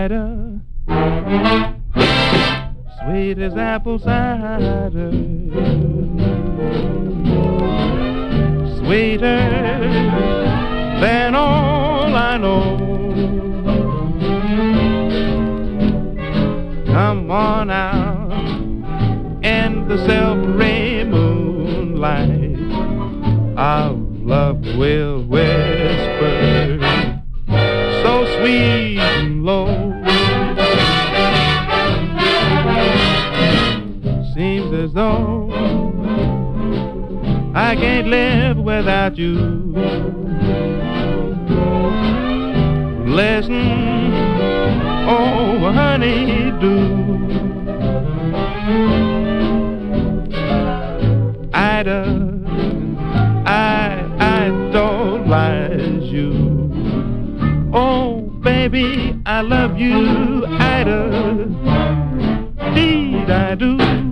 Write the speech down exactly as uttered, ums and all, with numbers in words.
Ida, sweet as apple cider, sweeter than all I know. Come on out in the silvery moonlight, our love will whisper so sweet and low. Seems as though I can't live without you. Listen, oh honey, do. Ida, I idolize you. Oh baby, I love you, Ida. Indeed I do.